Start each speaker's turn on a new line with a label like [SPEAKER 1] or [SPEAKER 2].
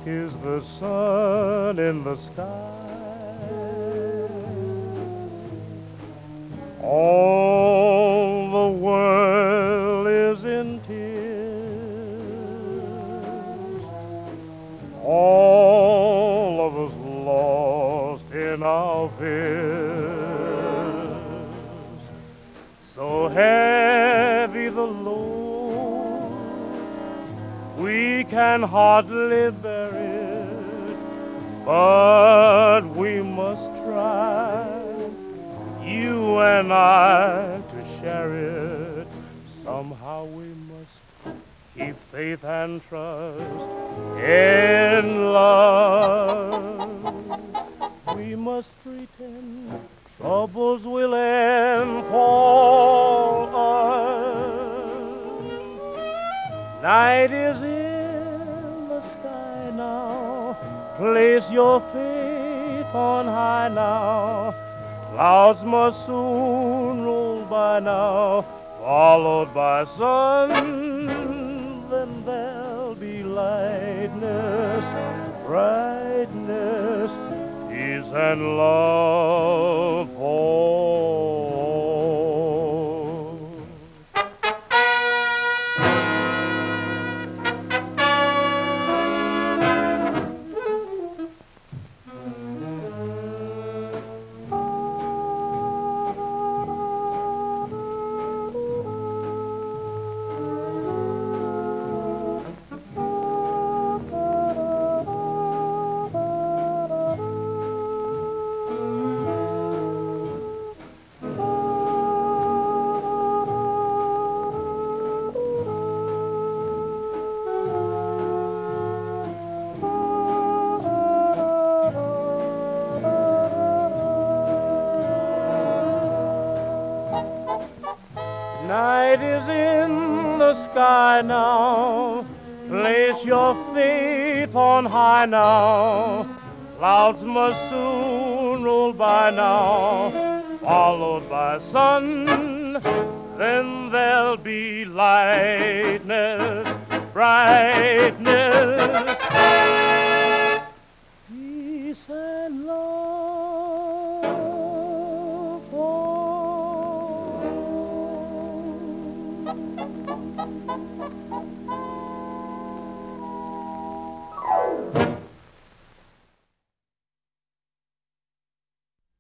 [SPEAKER 1] is the sun in the sky. All the world is in tears. All of us lost in our fears. So heavy the load, we can hardly bear it, but we must try, you and I, to share it. Somehow we must keep faith and trust in love. We must pretend troubles will end for us. Night is in the sky now. Place your faith on high now. Clouds must soon roll by now, followed by sun. Then there'll be lightness, brightness, peace and love for all. Night is in the sky now. Place your faith on high now. Clouds must soon roll by now, followed by sun. Then there'll be lightness, brightness, peace and love for all.